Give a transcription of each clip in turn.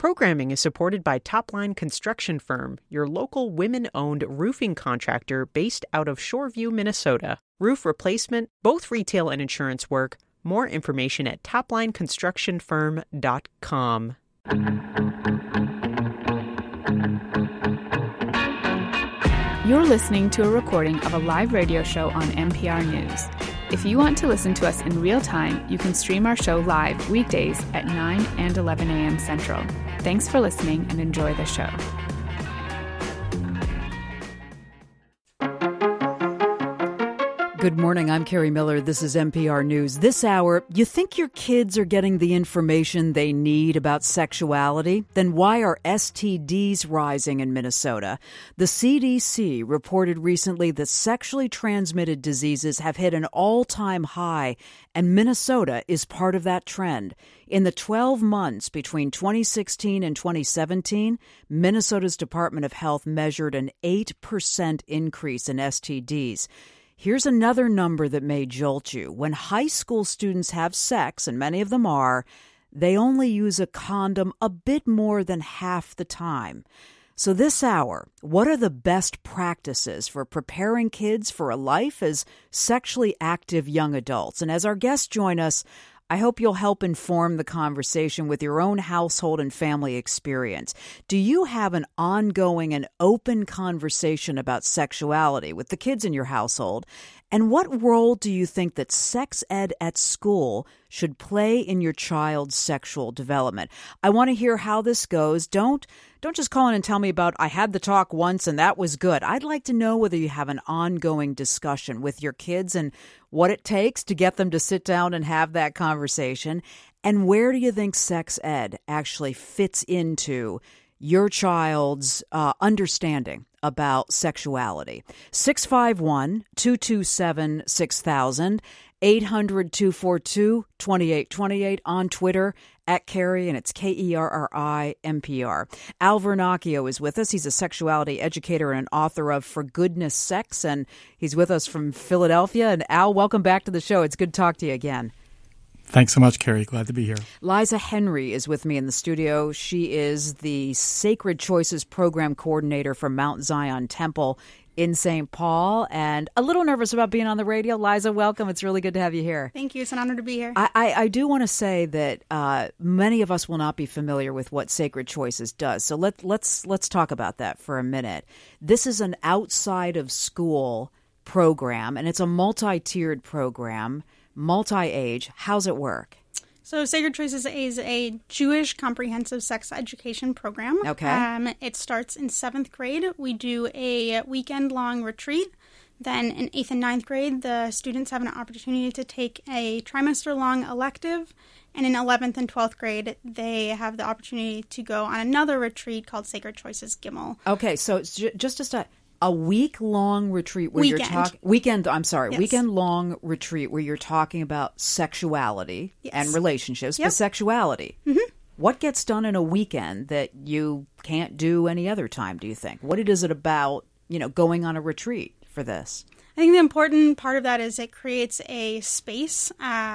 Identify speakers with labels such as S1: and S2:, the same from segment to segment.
S1: Programming is supported by Topline Construction Firm, your local women-owned roofing contractor based out of Shoreview, Minnesota. Roof replacement, both retail and insurance work. More information at toplineconstructionfirm.com.
S2: You're listening to a recording of a live radio show on NPR News. If you want to listen to us in real time, you can stream our show live weekdays at 9 and 11 a.m. Central. Thanks for listening and enjoy the show.
S3: Good morning, I'm Carrie Miller. This is NPR News. This hour, you think your kids are getting the information they need about sexuality? Then why are STDs rising in Minnesota? The CDC reported recently that sexually transmitted diseases have hit an all-time high, and Minnesota is part of that trend. In the 12 months between 2016 and 2017, Minnesota's Department of Health measured an 8% increase in STDs. Here's another number that may jolt you. When high school students have sex, and many of them are, they only use a condom a bit more than half the time. So this hour, what are the best practices for preparing kids for a life as sexually active young adults? And as our guests join us, I hope you'll help inform the conversation with your own household and family experience. Do you have an ongoing and open conversation about sexuality with the kids in your household? And what role do you think that sex ed at school should play in your child's sexual development? I want to hear how this goes. Don't just call in and tell me about, I had the talk once and that was good. I'd like to know whether you have an ongoing discussion with your kids and what it takes to get them to sit down and have that conversation. And where do you think sex ed actually fits into your child's understanding about sexuality? 651-227-6000, 800-242-2828 on Twitter, at Carrie, and it's Kerri NPR. Al Vernacchio is with us. He's a sexuality educator and author of For Goodness Sex, and he's with us from Philadelphia. And Al, welcome back to the show. It's good to talk to you again.
S4: Thanks so much, Carrie. Glad to be here.
S3: Liza Henry is with me in the studio. She is the Sacred Choices Program Coordinator for Mount Zion Temple in St. Paul, and a little nervous about being on the radio. Liza, welcome. It's really good to have you here.
S5: Thank you. It's an honor to be here.
S3: I do want to say that many of us will not be familiar with what Sacred Choices does. So let's talk about that for a minute. This is an outside of school program, and it's a multi-tiered program, multi-age. How's it work?
S5: So Sacred Choices is a Jewish comprehensive sex education program.
S3: Okay.
S5: It starts in 7th grade. We do a weekend-long retreat. Then in 8th and 9th grade, the students have an opportunity to take a trimester-long elective. And in 11th and 12th grade, they have the opportunity to go on another retreat called Sacred Choices Gimel.
S3: Okay, so it's just to start. A week-long retreat where you're talking weekend-long retreat where you're talking about sexuality and relationships, but sexuality. Mm-hmm. What gets done in a weekend that you can't do any other time, do you think? What is it about, going on a retreat for this?
S5: I think the important part of that is it creates a space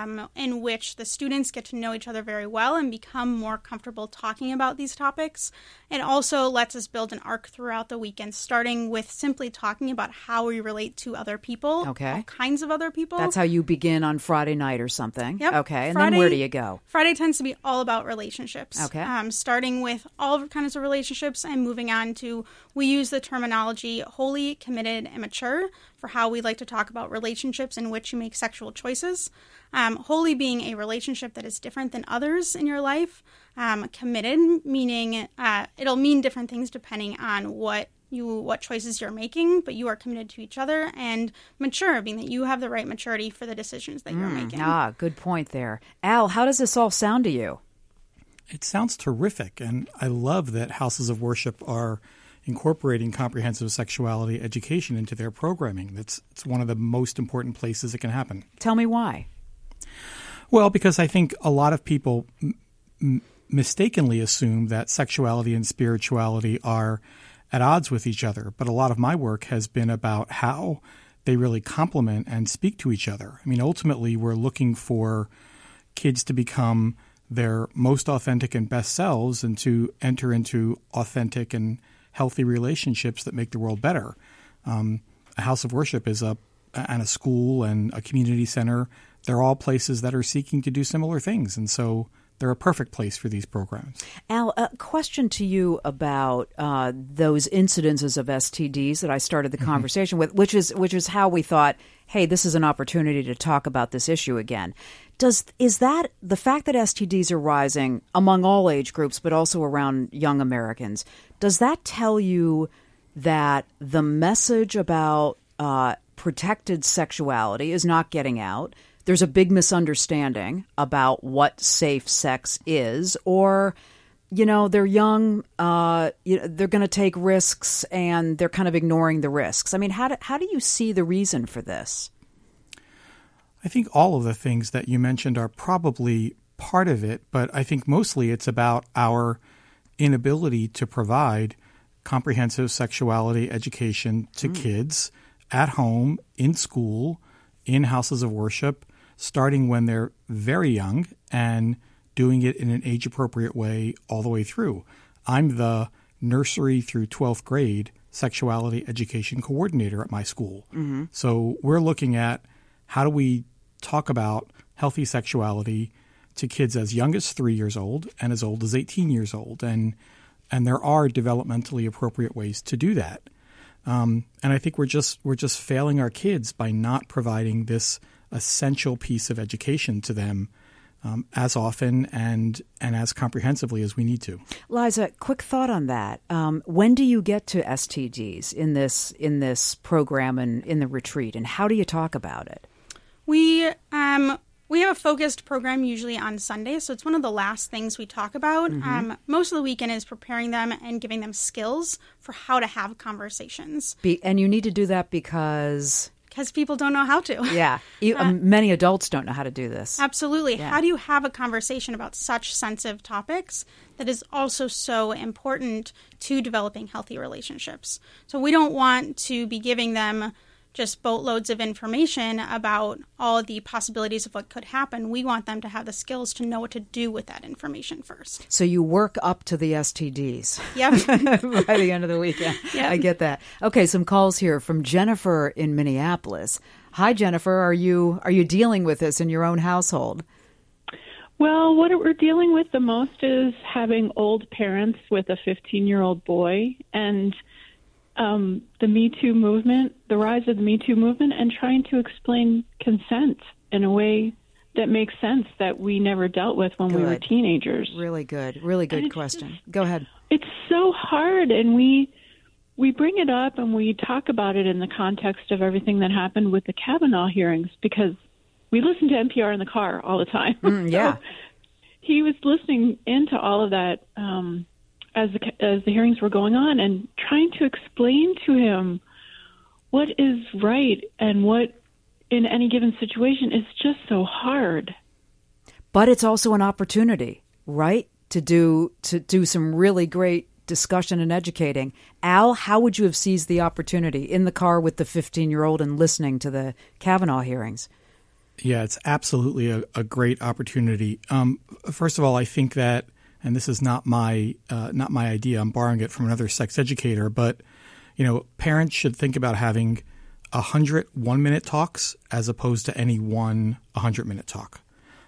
S5: in which the students get to know each other very well and become more comfortable talking about these topics. It also lets us build an arc throughout the weekend, starting with simply talking about how we relate to other people, all kinds of other people.
S3: That's how you begin on Friday night or something.
S5: Yep.
S3: Okay, and then where do you go?
S5: Friday tends to be all about relationships.
S3: Okay.
S5: Starting with all kinds of relationships and moving on to, we use the terminology holy, committed, and mature for how we like to talk about relationships in which you make sexual choices. Holy being a relationship that is different than others in your life. Committed meaning it'll mean different things depending on what choices you're making, but you are committed to each other. And mature being that you have the right maturity for the decisions that you're making.
S3: Good point there. Al, how does this all sound to you?
S4: It sounds terrific, and I love that houses of worship are incorporating comprehensive sexuality education into their programming. It's one of the most important places it can happen.
S3: Tell me why.
S4: Well, because I think a lot of people mistakenly assume that sexuality and spirituality are at odds with each other. But a lot of my work has been about how they really complement and speak to each other. I mean, ultimately, we're looking for kids to become their most authentic and best selves and to enter into authentic and healthy relationships that make the world better. A house of worship is and a school and a community center. They're all places that are seeking to do similar things. And so they're a perfect place for these programs.
S3: Al, a question to you about those incidences of STDs that I started the conversation with, which is how we thought, hey, this is an opportunity to talk about this issue again. Is that the fact that STDs are rising among all age groups, but also around young Americans, does that tell you that the message about protected sexuality is not getting out? There's a big misunderstanding about what safe sex is, or, they're young, they're going to take risks and they're kind of ignoring the risks. I mean, how do you see the reason for this?
S4: I think all of the things that you mentioned are probably part of it, but I think mostly it's about our inability to provide comprehensive sexuality education to kids at home, in school, in houses of worship, starting when they're very young and doing it in an age-appropriate way all the way through. I'm the nursery through 12th grade sexuality education coordinator at my school. Mm-hmm. So we're looking at how do we talk about healthy sexuality to kids as young as 3 years old and as old as 18 years old. And there are developmentally appropriate ways to do that. And I think we're just failing our kids by not providing this essential piece of education to them as often and as comprehensively as we need to.
S3: Liza, quick thought on that. When do you get to STDs in this program and in the retreat, and how do you talk about it?
S5: We have a focused program usually on Sunday, so it's one of the last things we talk about. Mm-hmm. Most of the weekend is preparing them and giving them skills for how to have conversations.
S3: And you need to do that because
S5: people don't know how to.
S3: Yeah. Many adults don't know how to do this.
S5: Absolutely.
S3: Yeah.
S5: How do you have a conversation about such sensitive topics that is also so important to developing healthy relationships? So we don't want to be giving them just boatloads of information about all the possibilities of what could happen. We want them to have the skills to know what to do with that information first.
S3: So you work up to the STDs.
S5: Yep.
S3: By the end of the weekend. Yep. I get that. Okay, some calls here from Jennifer in Minneapolis. Hi, Jennifer. Are you dealing with this in your own household?
S6: Well, what we're dealing with the most is having old parents with a 15-year-old boy and the Me Too movement, the rise of the Me Too movement, and trying to explain consent in a way that makes sense that we never dealt with when we were teenagers.
S3: Really good question. Go ahead.
S6: It's so hard, and we bring it up and we talk about it in the context of everything that happened with the Kavanaugh hearings because we listen to NPR in the car all the time.
S3: Yeah.
S6: So he was listening into all of that as the hearings were going on and trying to explain to him what is right and what in any given situation is just so hard.
S3: But it's also an opportunity, right? To do some really great discussion and educating. Al, how would you have seized the opportunity in the car with the 15-year-old and listening to the Kavanaugh hearings?
S4: Yeah, it's absolutely a great opportunity. First of all, I think that, and this is not my idea, I'm borrowing it from another sex educator, but parents should think about having 100 one-minute talks as opposed to any one 100-minute talk.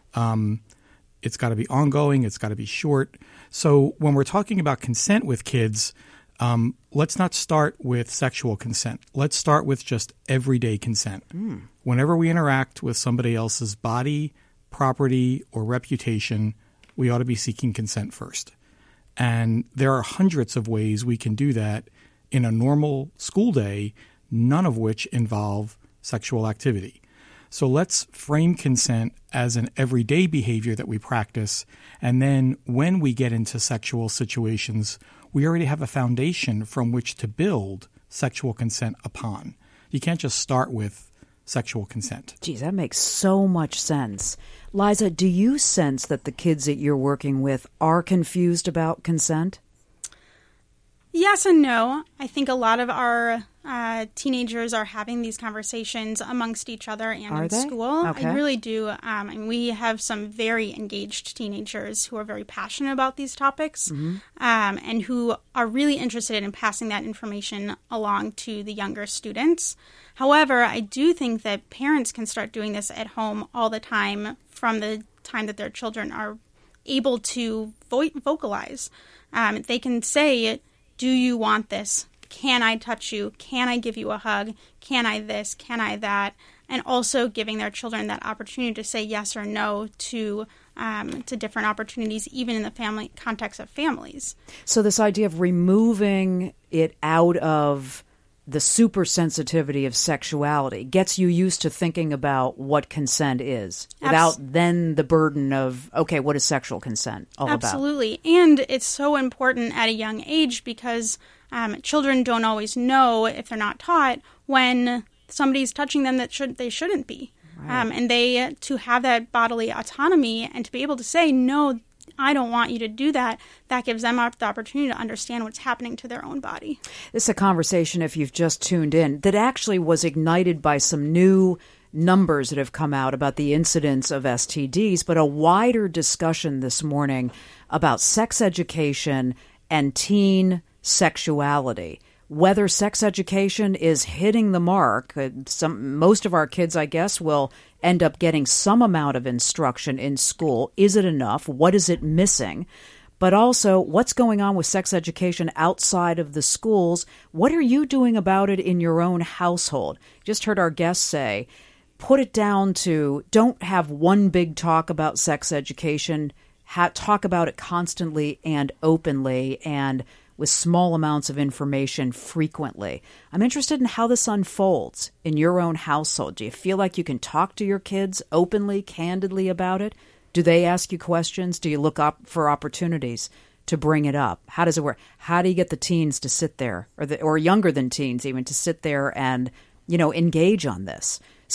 S4: It's got to be ongoing. It's got to be short. So when we're talking about consent with kids, let's not start with sexual consent. Let's start with just everyday consent. Whenever we interact with somebody else's body, property, or reputation, we ought to be seeking consent first. And there are hundreds of ways we can do that in a normal school day, none of which involve sexual activity. So let's frame consent as an everyday behavior that we practice. And then when we get into sexual situations, we already have a foundation from which to build sexual consent upon. You can't just start with sexual consent.
S3: Geez, that makes so much sense. Liza, do you sense that the kids that you're working with are confused about consent?
S5: Yes and no. I think a lot of our teenagers are having these conversations amongst each other and
S3: Are
S5: in
S3: they?
S5: school.
S3: Okay.
S5: I really do. And we have some very engaged teenagers who are very passionate about these topics and who are really interested in passing that information along to the younger students. However, I do think that parents can start doing this at home all the time from the time that their children are able to vocalize. They can say, do you want this? Can I touch you? Can I give you a hug? Can I this? Can I that? And also giving their children that opportunity to say yes or no to different opportunities, even in the family context of families.
S3: So this idea of removing it out of the super sensitivity of sexuality gets you used to thinking about what consent is without then the burden of, okay, what is sexual consent all about?
S5: Absolutely. And it's so important at a young age because children don't always know, if they're not taught, when somebody's touching them that they shouldn't be. Right. And they to have that bodily autonomy and to be able to say, no, I don't want you to do that, that gives them the opportunity to understand what's happening to their own body.
S3: This is a conversation, if you've just tuned in, that actually was ignited by some new numbers that have come out about the incidence of STDs, but a wider discussion this morning about sex education and teen sexuality. Whether sex education is hitting the mark, most of our kids, I guess, will end up getting some amount of instruction in school. Is it enough? What is it missing? But also, what's going on with sex education outside of the schools? What are you doing about it in your own household? Just heard our guests say, put it down to don't have one big talk about sex education, talk about it constantly and openly and with small amounts of information frequently. I'm interested in how this unfolds in your own household. Do you feel like you can talk to your kids openly, candidly about it? Do they ask you questions? Do you look up for opportunities to bring it up? How does it work? How do you get the teens to sit there, or younger than teens even, to sit there and, engage on this?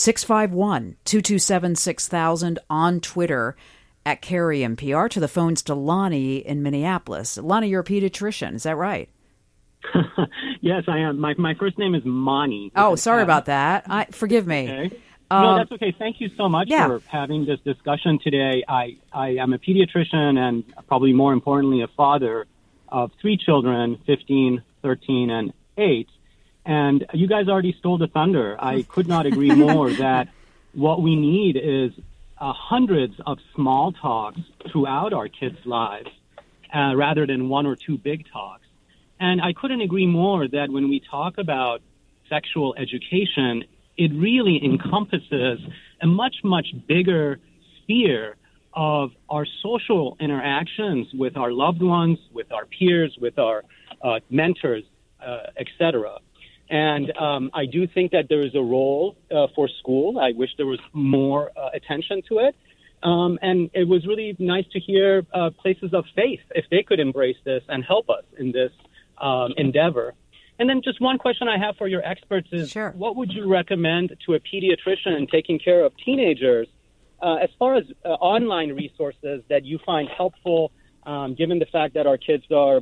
S3: 651-227-6000 on Twitter at Carrie NPR. To the phones to Lonnie in Minneapolis. Lonnie, you're a pediatrician. Is that right?
S7: Yes, I am. My first name is Mani.
S3: Oh, sorry about that. Forgive me.
S7: Okay. No, that's okay. Thank you so much for having this discussion today. I am a pediatrician and probably more importantly a father of 3 children, 15, 13, and 8. And you guys already stole the thunder. I could not agree more that what we need is hundreds of small talks throughout our kids' lives rather than 1 or 2 big talks. And I couldn't agree more that when we talk about sexual education, it really encompasses a much, much bigger sphere of our social interactions with our loved ones, with our peers, with our mentors, etc. And I do think that there is a role for school. I wish there was more attention to it. And it was really nice to hear places of faith, if they could embrace this and help us in this endeavor. And then just one question I have for your experts is,
S3: Sure.
S7: What would you recommend to a pediatrician taking care of teenagers as far as online resources that you find helpful, given the fact that our kids are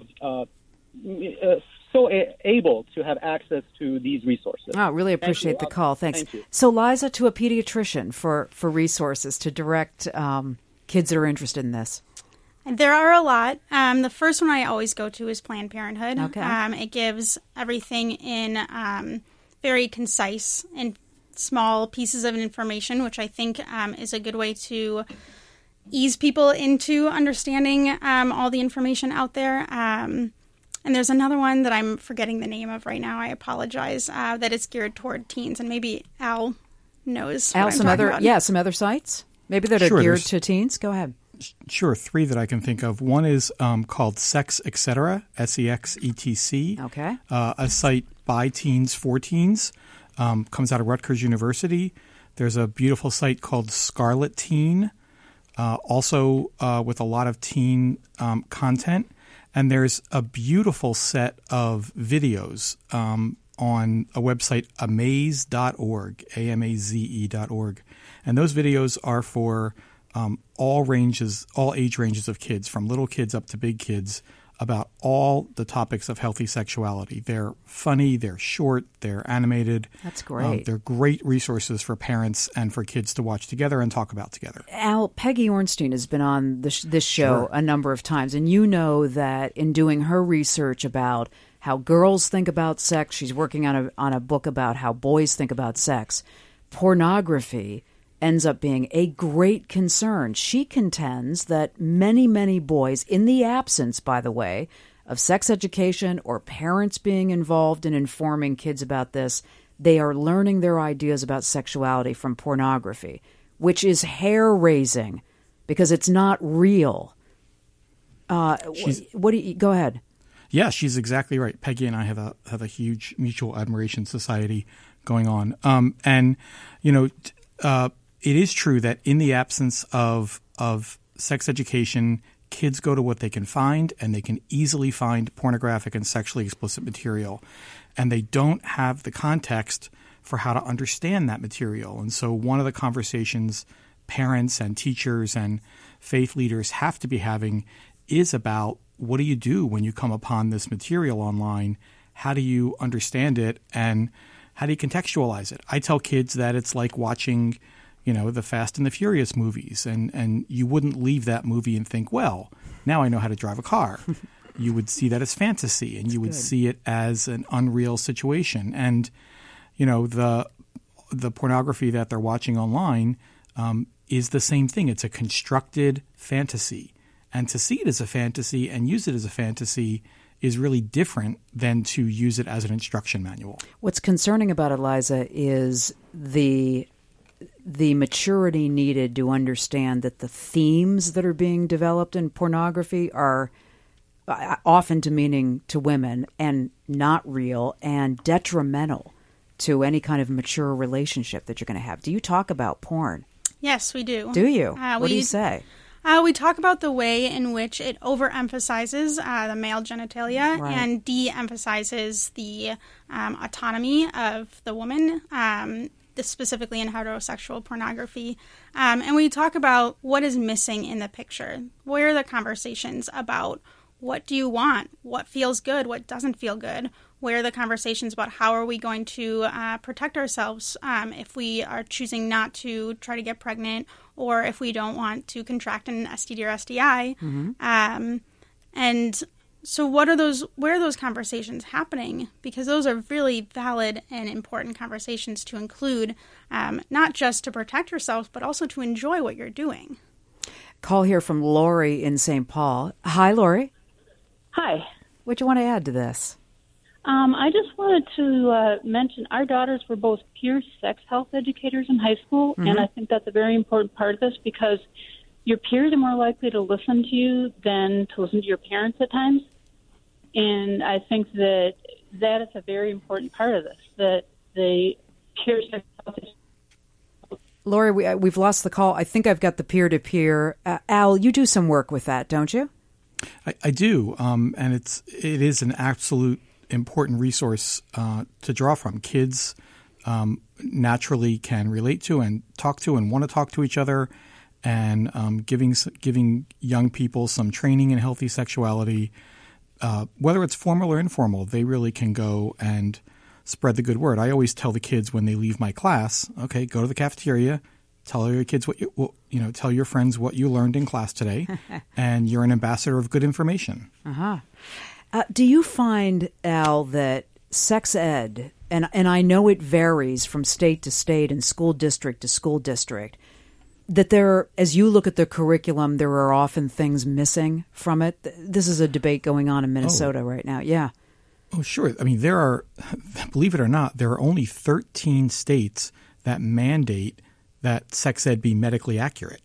S7: so able to have access to these resources?
S3: Oh, really appreciate the call. Thanks.
S7: Thank you.
S3: So, Liza, to a pediatrician for resources to direct kids that are interested in this.
S5: There are a lot. The first one I always go to is Planned Parenthood.
S3: Okay.
S5: It gives everything in very concise and small pieces of information, which I think is a good way to ease people into understanding all the information out there. And there's another one that I'm forgetting the name of right now. I apologize. That is geared toward teens, and maybe Al knows.
S3: Al,
S5: what I'm talking about.
S3: some other sites maybe that are
S4: Sure,
S3: geared
S4: there's-
S3: to teens. Go ahead.
S4: Sure, 3 that I can think of. One is called Sex Etc., SEXETC.
S3: Okay.
S4: A site by teens for teens. Comes out of Rutgers University. There's a beautiful site called Scarlet Teen, also with a lot of teen content. And there's a beautiful set of videos on a website, amaze.org, AMAZE.org. And those videos are for all age ranges of kids, from little kids up to big kids, about all the topics of healthy sexuality. They're funny, they're short, they're animated.
S3: That's great.
S4: They're great resources for parents and for kids to watch together and talk about together.
S3: Al, Peggy Ornstein has been on this show a number of times, and you know that in doing her research about how girls think about sex, she's working on a book about how boys think about sex, pornography ends up being a great concern. She contends that many, many boys, in the absence, by the way, of sex education or parents being involved in informing kids about this, they are learning their ideas about sexuality from pornography, which is hair-raising because it's not real. Go ahead.
S4: Yeah, she's exactly right. Peggy and I have a huge mutual admiration society going on. And, you know, it is true that in the absence of sex education, kids go to what they can find, and they can easily find pornographic and sexually explicit material. And they don't have the context for how to understand that material. And so one of the conversations parents and teachers and faith leaders have to be having is about, what do you do when you come upon this material online? How do you understand it, and how do you contextualize it? I tell kids that it's like watching, the Fast and the Furious movies, and you wouldn't leave that movie and think, well, now I know how to drive a car. You would see that as fantasy, and you would see it as an unreal situation. And, the pornography that they're watching online is the same thing. It's a constructed fantasy. And to see it as a fantasy and use it as a fantasy is really different than to use it as an instruction manual.
S3: What's concerning about Eliza is the maturity needed to understand that the themes that are being developed in pornography are often demeaning to women and not real and detrimental to any kind of mature relationship that you're going to have. Do you talk about porn?
S5: Yes, we do.
S3: Do you? What do you say?
S5: We talk about the way in which it overemphasizes the male genitalia and de-emphasizes the autonomy of the woman, specifically in heterosexual pornography. And we talk about what is missing in the picture. Where are the conversations about what do you want, what feels good, what doesn't feel good? Where are the conversations about how are we going to protect ourselves if we are choosing not to try to get pregnant, or if we don't want to contract an STD or STI. Mm-hmm. And so where are those conversations happening? Because those are really valid and important conversations to include, not just to protect yourself, but also to enjoy what you're doing.
S3: Call here from Lori in St. Paul. Hi, Lori.
S8: Hi.
S3: What do you want to add to this?
S8: I just wanted to mention our daughters were both peer sex health educators in high school, mm-hmm. and I think that's a very important part of this because your peers are more likely to listen to you than to listen to your parents at times. And I think that is a very important part of this, that the peer sex health
S3: Lori, we've lost the call. I think I've got the peer-to-peer. Al, you do some work with that, don't you?
S4: I do, and it is an absolute important resource to draw from. Kids naturally can relate to and talk to and want to talk to each other, and giving young people some training in healthy sexuality, whether it's formal or informal, they really can go and spread the good word. I always tell the kids when they leave my class, okay, go to the cafeteria, tell your kids tell your friends what you learned in class today, and you're an ambassador of good information.
S3: Uh-huh. Do you find, Al, that sex ed, and I know it varies from state to state and school district to school district, that as you look at the curriculum, there are often things missing from it? This is a debate going on in Minnesota right now. Yeah.
S4: Oh, sure. I mean, believe it or not, there are only 13 states that mandate that sex ed be medically accurate.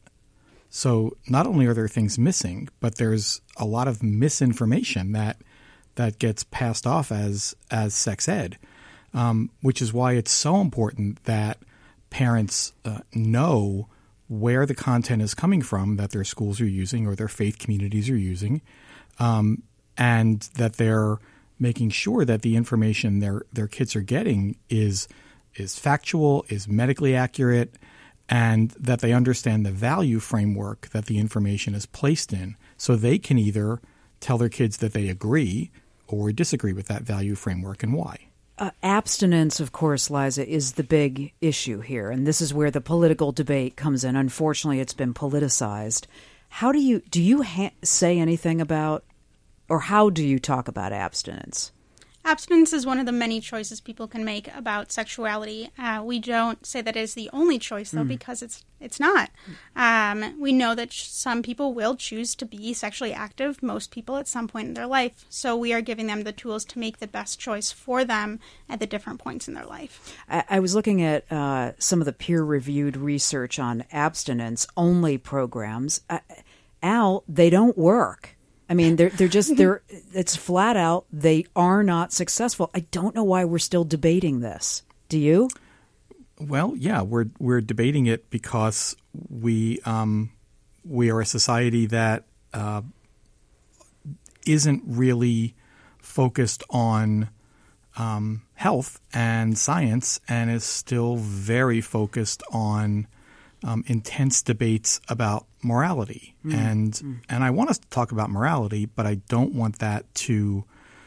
S4: So not only are there things missing, but there's a lot of misinformation that gets passed off as sex ed, which is why it's so important that parents know where the content is coming from that their schools are using or their faith communities are using, and that they're making sure that the information their kids are getting is factual, is medically accurate, and that they understand the value framework that the information is placed in, so they can either tell their kids that they agree or disagree with that value framework and why.
S3: Abstinence, of course, Liza, is the big issue here, and this is where the political debate comes in. Unfortunately, it's been politicized. How do you say anything about, or how do you talk about abstinence?
S5: Abstinence is one of the many choices people can make about sexuality. We don't say that it is the only choice, though, because it's not. We know that some people will choose to be sexually active, most people at some point in their life. So we are giving them the tools to make the best choice for them at the different points in their life. I
S3: was looking at some of the peer-reviewed research on abstinence-only programs. Al, they don't work. I mean, it's flat out, they are not successful. I don't know why we're still debating this. Do you?
S4: Well, yeah, we're debating it because we are a society that isn't really focused on health and science, and is still very focused on intense debates about morality. And I want us to talk about morality, but I don't want that to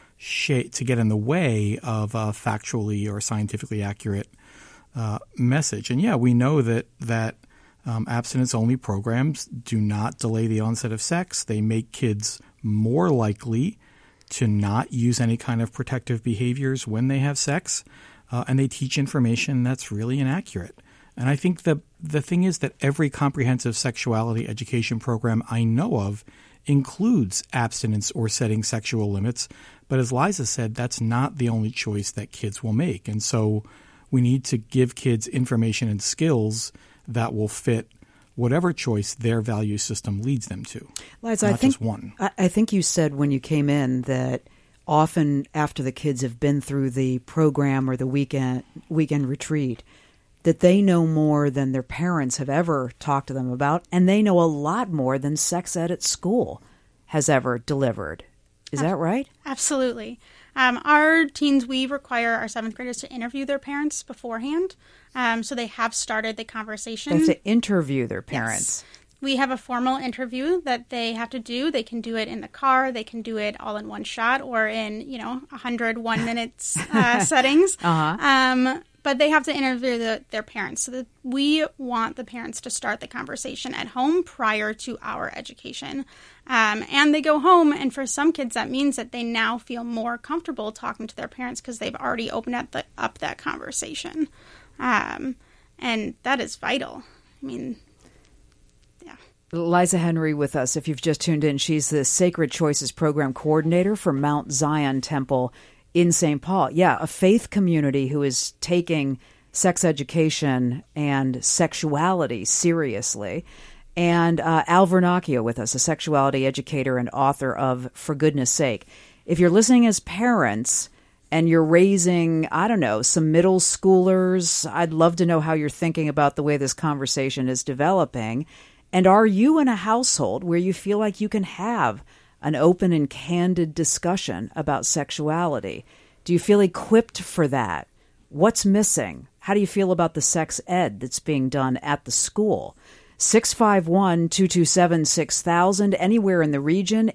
S4: get in the way of a factually or scientifically accurate message. And yeah, we know that abstinence-only programs do not delay the onset of sex. They make kids more likely to not use any kind of protective behaviors when they have sex, and they teach information that's really inaccurate. And I think the thing is that every comprehensive sexuality education program I know of includes abstinence or setting sexual limits. But as Liza said, that's not the only choice that kids will make. And so we need to give kids information and skills that will fit whatever choice their value system leads them to.
S3: Liza, I think you said when you came in that often after the kids have been through the program or the weekend retreat, that they know more than their parents have ever talked to them about, and they know a lot more than sex ed at school has ever delivered. Is that right? Absolutely.
S5: Our teens, we require our 7th graders to interview their parents beforehand, so they have started the conversation.
S3: They have to interview their parents.
S5: Yes. We have a formal interview that they have to do. They can do it in the car. They can do it all in one shot or in, 100 1-minute settings. But they have to interview their parents. So that we want the parents to start the conversation at home prior to our education. And they go home, and for some kids, that means that they now feel more comfortable talking to their parents because they've already opened up that conversation. And that is vital. I mean, yeah.
S3: Liza Henry with us. If you've just tuned in, she's the Sacred Choices Program Coordinator for Mount Zion Temple in St. Paul. Yeah, a faith community who is taking sex education and sexuality seriously. And Al Vernacchio with us, a sexuality educator and author of For Goodness Sake. If you're listening as parents and you're raising, some middle schoolers, I'd love to know how you're thinking about the way this conversation is developing. And are you in a household where you feel like you can have an open and candid discussion about sexuality? Do you feel equipped for that? What's missing? How do you feel about the sex ed that's being done at the school? 651-227-6000, anywhere in the region,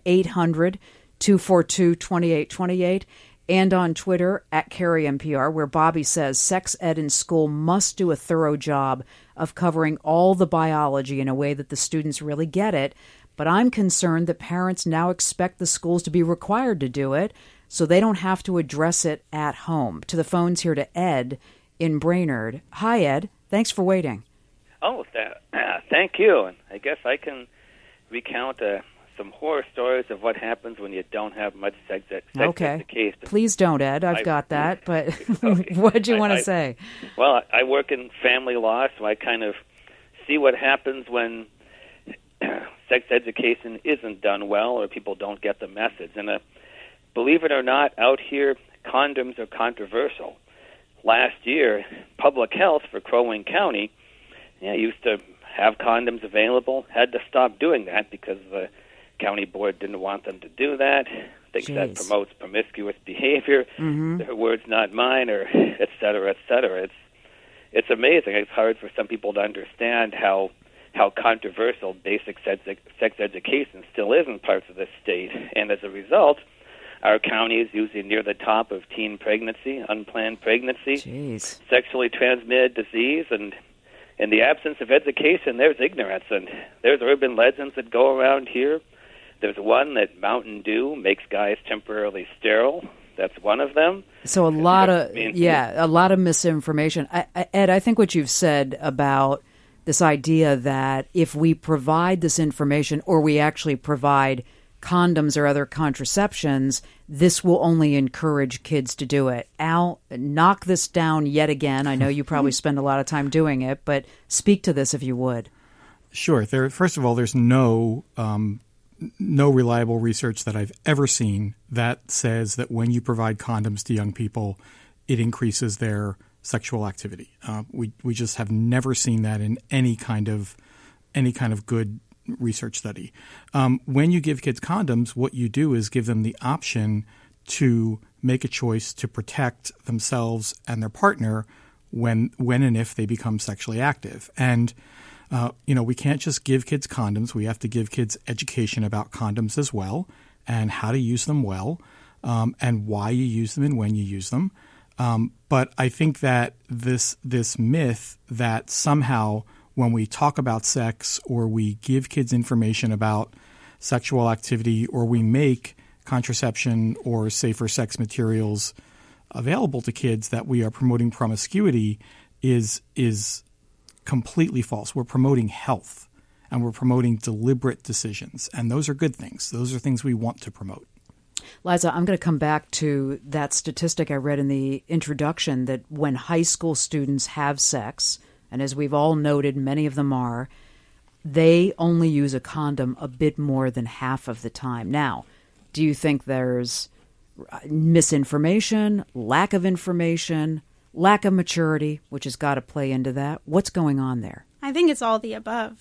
S3: 800-242-2828, and on Twitter, @CarrieMPR, where Bobby says sex ed in school must do a thorough job of covering all the biology in a way that the students really get it. But I'm concerned that parents now expect the schools to be required to do it so they don't have to address it at home. To the phones here to Ed in Brainerd. Hi, Ed. Thanks for waiting.
S9: Oh, thank you. And I guess I can recount some horror stories of what happens when you don't have much sex education.
S3: Please don't, Ed. I've got that. But okay. What did you want to say?
S9: Well, I work in family law, so I kind of see what happens when sex education isn't done well or people don't get the message. And believe it or not, out here, condoms are controversial. Last year, Public Health for Crow Wing County used to have condoms available, had to stop doing that because the county board didn't want them to do that. Thinks that promotes promiscuous behavior. Their words, not mine, or et cetera, et cetera. It's amazing. It's hard for some people to understand how how controversial basic sex education still is in parts of the state. And as a result, our county is usually near the top of teen pregnancy, unplanned pregnancy, sexually transmitted disease, and in the absence of education, there's ignorance. And there's urban legends that go around here. There's one that Mountain Dew makes guys temporarily sterile. That's one of them.
S3: So a lot of misinformation. Ed, I think what you've said about this idea that if we provide this information or we actually provide condoms or other contraceptions, this will only encourage kids to do it. Al, knock this down yet again. I know you probably spend a lot of time doing it, but speak to this if you would.
S4: Sure. First of all, there's no reliable research that I've ever seen that says that when you provide condoms to young people, it increases their sexual activity. We just have never seen that in any kind of good research study. When you give kids condoms, what you do is give them the option to make a choice to protect themselves and their partner when and if they become sexually active. And we can't just give kids condoms. We have to give kids education about condoms as well and how to use them well, and why you use them and when you use them. But I think that this myth that somehow when we talk about sex or we give kids information about sexual activity or we make contraception or safer sex materials available to kids that we are promoting promiscuity is completely false. We're promoting health and we're promoting deliberate decisions. And those are good things. Those are things we want to promote.
S3: Liza, I'm going to come back to that statistic I read in the introduction that when high school students have sex, and as we've all noted, many of them are, they only use a condom a bit more than half of the time. Now, do you think there's misinformation, lack of information, lack of maturity, which has got to play into that? What's going on there?
S5: I think it's all the above.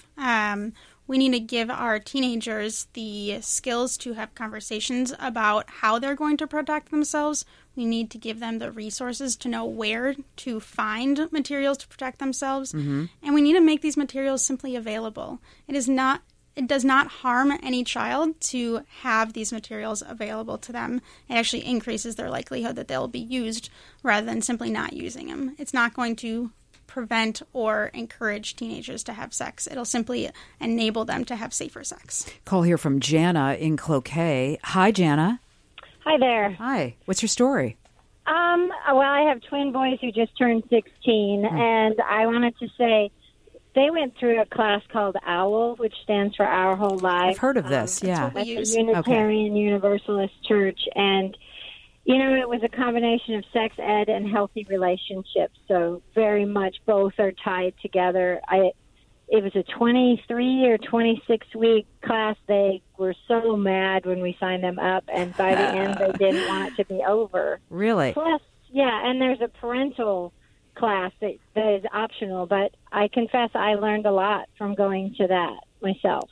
S5: We need to give our teenagers the skills to have conversations about how they're going to protect themselves. We need to give them the resources to know where to find materials to protect themselves. Mm-hmm. And we need to make these materials simply available. It does not harm any child to have these materials available to them. It actually increases their likelihood that they'll be used rather than simply not using them. It's not going to prevent or encourage teenagers to have sex. It'll simply enable them to have safer sex.
S3: Call here from Jana in Cloquet. Hi, Jana.
S10: Hi there.
S3: Hi. What's your story?
S10: Well, I have twin boys who just turned 16, and I wanted to say they went through a class called OWL, which stands for Our Whole Life.
S3: I've heard of this, yeah.
S10: At the Unitarian Universalist Church, and it was a combination of sex ed and healthy relationships, so very much both are tied together. It was a 23 or 26-week class. They were so mad when we signed them up, and by the end, they didn't want it to be over.
S3: Really?
S10: Plus, and there's a parental class that is optional, but I confess I learned a lot from going to that myself.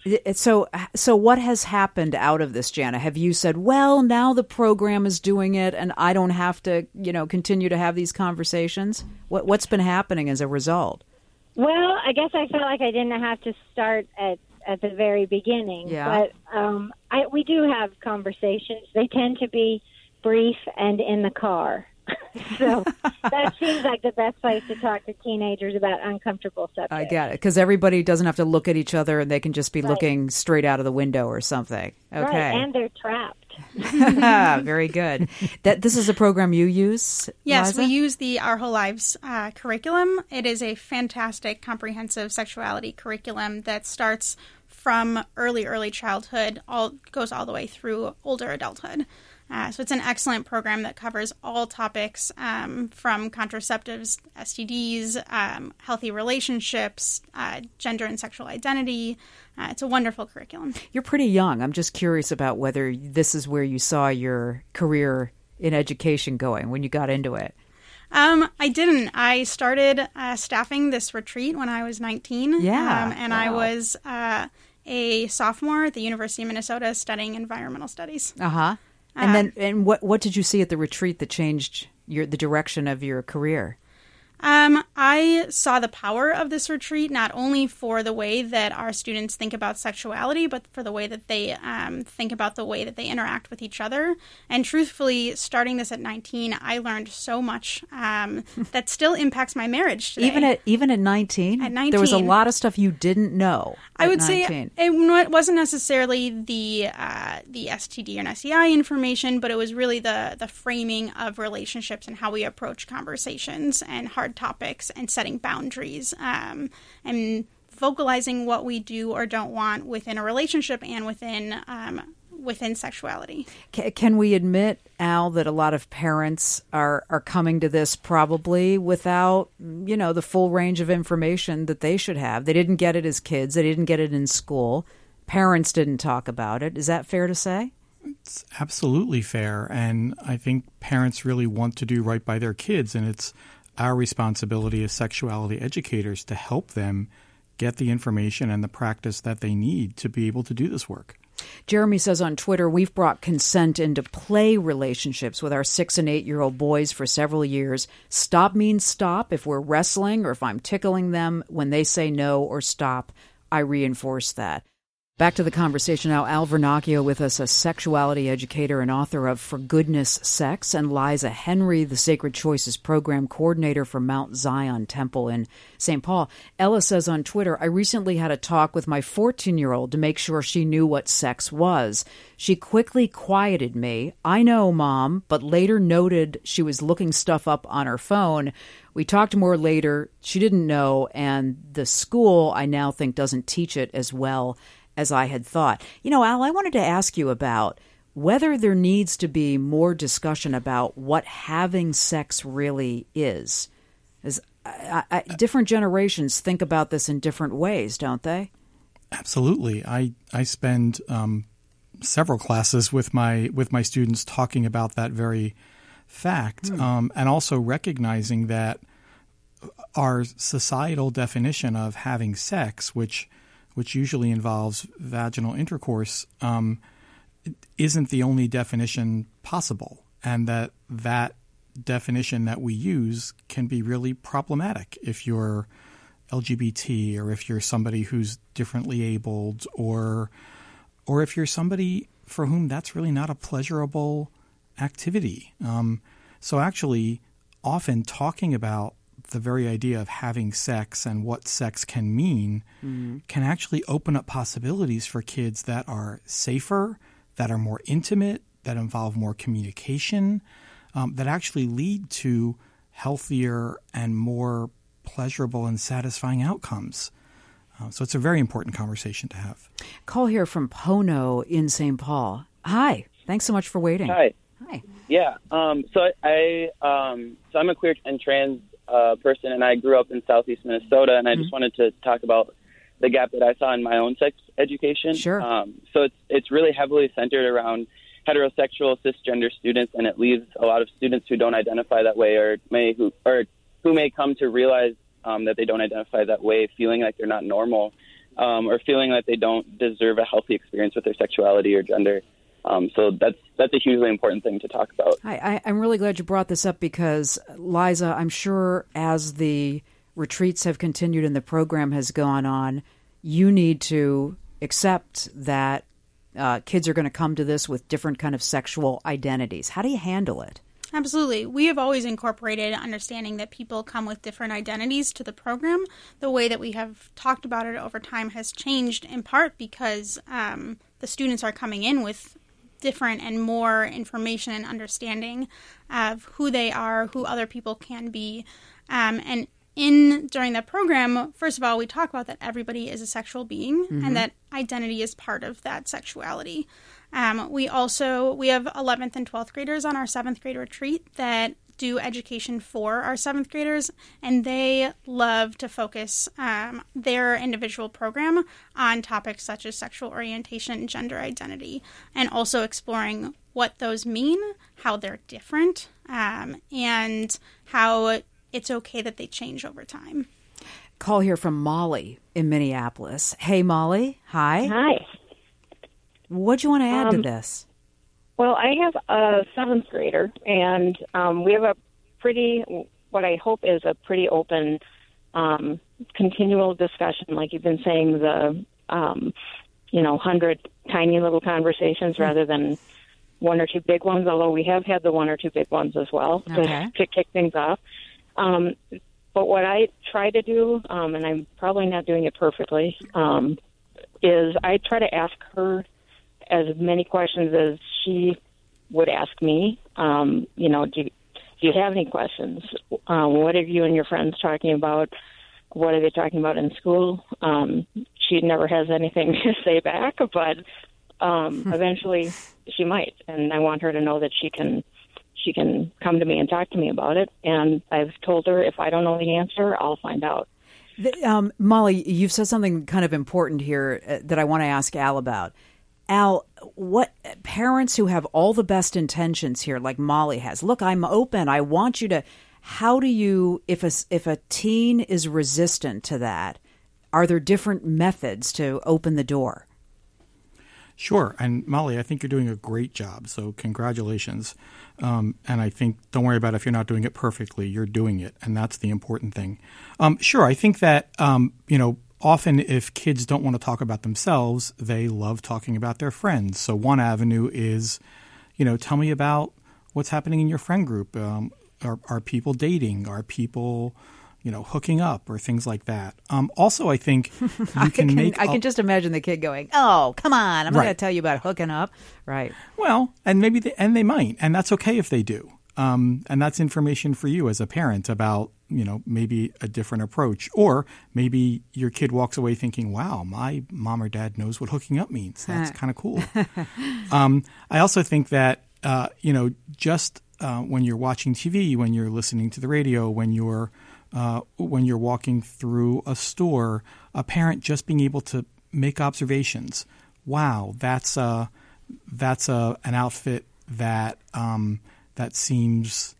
S3: So what has happened out of this, Jana? Have you said, well, now the program is doing it and I don't have to, continue to have these conversations? What's been happening as a result?
S10: Well, I guess I felt like I didn't have to start at the very beginning.
S3: Yeah.
S10: But we do have conversations. They tend to be brief and in the car. So that seems like the best place to talk to teenagers about uncomfortable subjects.
S3: I get it, because everybody doesn't have to look at each other and they can just be looking straight out of the window or something. Okay.
S10: Right, and they're trapped.
S3: Very good. This is a program you use,
S5: Yes,
S3: Liza?
S5: we use the Our Whole Lives curriculum. It is a fantastic, comprehensive sexuality curriculum that starts from early childhood, goes all the way through older adulthood. So it's an excellent program that covers all topics from contraceptives, STDs, healthy relationships, gender and sexual identity. It's a wonderful curriculum.
S3: You're pretty young. I'm just curious about whether this is where you saw your career in education going when you got into it.
S5: I didn't. I started staffing this retreat when I was 19.
S3: Yeah.
S5: And I was a sophomore at the University of Minnesota studying environmental studies.
S3: Uh-huh. And what did you see at the retreat that changed the direction of your career?
S5: I saw the power of this retreat, not only for the way that our students think about sexuality, but for the way that they think about the way that they interact with each other. And truthfully, starting this at 19, I learned so much that still impacts my marriage today.
S3: Even at 19?
S5: At 19.
S3: There was a lot of stuff you didn't know.
S5: I would
S3: 19.
S5: say it wasn't necessarily the STD and STI information, but it was really the framing of relationships and how we approach conversations and hard topics and setting boundaries and vocalizing what we do or don't want within a relationship and within sexuality.
S3: Can we admit, Al, that a lot of parents are coming to this probably without, the full range of information that they should have? They didn't get it as kids. They didn't get it in school. Parents didn't talk about it. Is that fair to say?
S4: It's absolutely fair. And I think parents really want to do right by their kids. And it's our responsibility as sexuality educators to help them get the information and the practice that they need to be able to do this work.
S3: Jeremy says on Twitter, we've brought consent into play relationships with our 6 and 8-year-old boys for several years. Stop means stop. If we're wrestling or if I'm tickling them, when they say no or stop, I reinforce that. Back to the conversation now. Al Vernacchio with us, a sexuality educator and author of For Goodness Sex, and Liza Henry, the Sacred Choices Program Coordinator for Mount Zion Temple in St. Paul. Ella says on Twitter, I recently had a talk with my 14-year-old to make sure she knew what sex was. She quickly quieted me. I know, Mom, but later noted she was looking stuff up on her phone. We talked more later. She didn't know, and the school, I now think, doesn't teach it as well as I had thought. Al, I wanted to ask you about whether there needs to be more discussion about what having sex really is. As different generations think about this in different ways, don't they?
S4: Absolutely. I spend several classes with my students talking about that very fact, and also recognizing that our societal definition of having sex, which usually involves vaginal intercourse, isn't the only definition possible, and that definition that we use can be really problematic if you're LGBT or if you're somebody who's differently abled or if you're somebody for whom that's really not a pleasurable activity. So actually, often talking about the very idea of having sex and what sex can mean can actually open up possibilities for kids that are safer, that are more intimate, that involve more communication, that actually lead to healthier and more pleasurable and satisfying outcomes. So it's a very important conversation to have.
S3: Call here from Pono in St. Paul. Hi. Thanks so much for waiting.
S11: Hi.
S3: Hi.
S11: Yeah. So I'm a queer and trans person, and I grew up in Southeast Minnesota, and I just wanted to talk about the gap that I saw in my own sex education.
S3: Sure.
S11: So it's really heavily centered around heterosexual cisgender students, and it leaves a lot of students who don't identify that way who may come to realize that they don't identify that way, feeling like they're not normal, or feeling like they don't deserve a healthy experience with their sexuality or gender. So that's a hugely important thing to talk about.
S3: I'm really glad you brought this up because, Liza, I'm sure as the retreats have continued and the program has gone on, you need to accept that kids are going to come to this with different kind of sexual identities. How do you handle it?
S5: Absolutely. We have always incorporated understanding that people come with different identities to the program. The way that we have talked about it over time has changed in part because the students are coming in with different and more information and understanding of who they are, who other people can be. And during that program, first of all, we talk about that everybody is a sexual being and that identity is part of that sexuality. We have 11th and 12th graders on our 7th grade retreat that do education for our 7th graders, and they love to focus their individual program on topics such as sexual orientation and gender identity, and also exploring what those mean, how they're different, and how it's okay that they change over time.
S3: Call here from Molly in Minneapolis. Hey, Molly. Hi.
S12: Hi.
S3: What do you want to add to this?
S12: Well, I have a 7th grader, and we have a pretty what I hope is a pretty open, continual discussion, like you've been saying, the 100 tiny little conversations rather than one or two big ones, although we have had the one or two big ones as well to kick things off. But what I try to do, and I'm probably not doing it perfectly, is I try to ask her as many questions as she would ask me. Do you have any questions? What are you and your friends talking about? What are they talking about in school? She never has anything to say back, but eventually she might. And I want her to know that she can come to me and talk to me about it. And I've told her if I don't know the answer, I'll find out.
S3: Molly, you've said something kind of important here that I want to ask Al about. Al, what parents who have all the best intentions here, like Molly has, look, I'm open. I want you to. How do you, if a teen is resistant to that, are there different methods to open the door?
S4: Sure. And Molly, I think you're doing a great job. So congratulations. And I think, don't worry about if you're not doing it perfectly, you're doing it. And that's the important thing. Sure. I think that, often if kids don't want to talk about themselves, they love talking about their friends. So one avenue is, tell me about what's happening in your friend group. Are people dating? Are people, hooking up or things like that? Also, I think I
S3: can just imagine the kid going, "Oh, come on! I'm not going to tell you about hooking up." Right.
S4: Well, and maybe they might, and that's okay if they do. And that's information for you as a parent about, maybe a different approach, or maybe your kid walks away thinking, "Wow, my mom or dad knows what hooking up means. That's kind of cool." I also think that when you're watching TV, when you're listening to the radio, when you're walking through a store, a parent just being able to make observations. Wow, that's an outfit that seems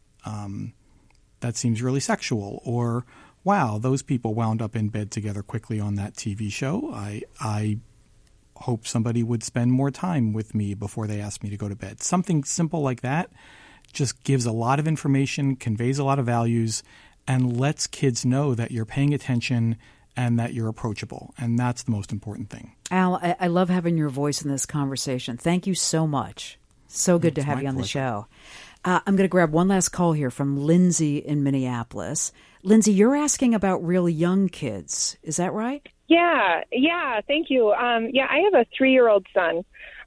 S4: really sexual. Or wow, those people wound up in bed together quickly on that TV show. I hope somebody would spend more time with me before they asked me to go to bed. Something simple like that just gives a lot of information, conveys a lot of values, and lets kids know that you're paying attention and that you're approachable. And that's the most important thing.
S3: Al, I love having your voice in this conversation. Thank you so much. So good to have you on the show. I'm going to grab one last call here from Lindsay in Minneapolis. Lindsay, you're asking about really young kids. Is that right?
S13: Yeah. Thank you. I have a 3-year-old son.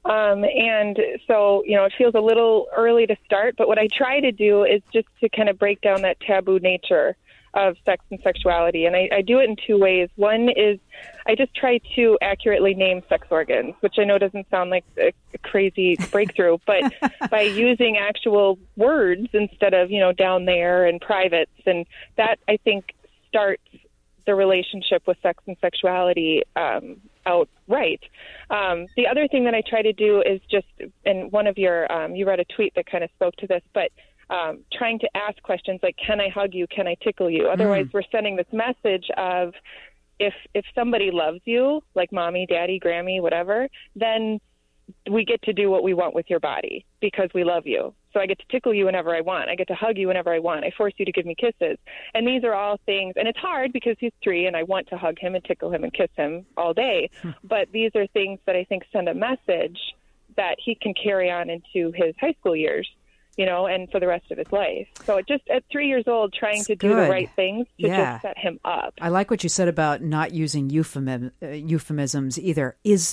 S13: And so, it feels a little early to start, but what I try to do is just to kind of break down that taboo nature of sex and sexuality. And I do it in 2 ways. One is I just try to accurately name sex organs, which I know doesn't sound like a crazy breakthrough, but by using actual words instead of, down there and privates. And that, I think, starts the relationship with sex and sexuality outright. The other thing that I try to do is just, in one of your, you read a tweet that kind of spoke to this, but trying to ask questions like, can I hug you? Can I tickle you? Otherwise, we're sending this message of if somebody loves you, like mommy, daddy, Grammy, whatever, then we get to do what we want with your body because we love you. So I get to tickle you whenever I want. I get to hug you whenever I want. I force you to give me kisses. And these are all things, and it's hard because he's 3 and I want to hug him and tickle him and kiss him all day. But these are things that I think send a message that he can carry on into his high school years, and for the rest of his life. So just at 3 years old, trying to do the right things to just set him up.
S3: I like what you said about not using euphemisms either.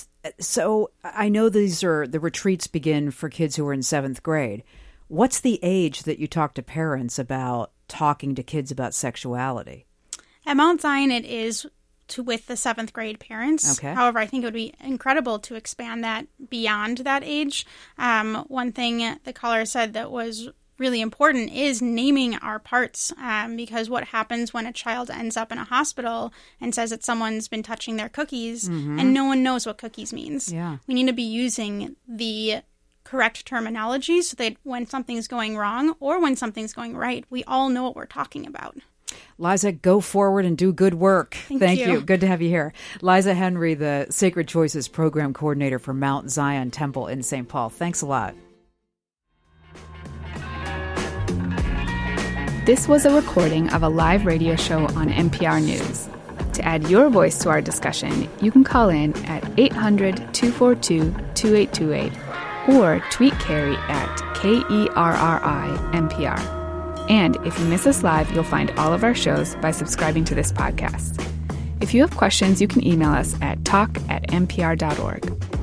S3: So I know the retreats begin for kids who are in 7th grade. What's the age that you talk to parents about talking to kids about sexuality?
S5: At Mount Zion, it is with the 7th grade parents.
S3: Okay.
S5: However, I think it would be incredible to expand that beyond that age. One thing the caller said that was really important is naming our parts, because what happens when a child ends up in a hospital and says that someone's been touching their cookies and no one knows what cookies means.
S3: Yeah.
S5: We need to be using the correct terminology so that when something's going wrong or when something's going right, we all know what we're talking about.
S3: Liza, go forward and do good work.
S5: Thank you.
S3: Good to have you here. Liza Henry, the Sacred Choices Program Coordinator for Mount Zion Temple in St. Paul. Thanks a lot.
S2: This was a recording of a live radio show on NPR News. To add your voice to our discussion, you can call in at 800-242-2828 or tweet Carrie at KERRI-NPR. And if you miss us live, you'll find all of our shows by subscribing to this podcast. If you have questions, you can email us at talk@npr.org.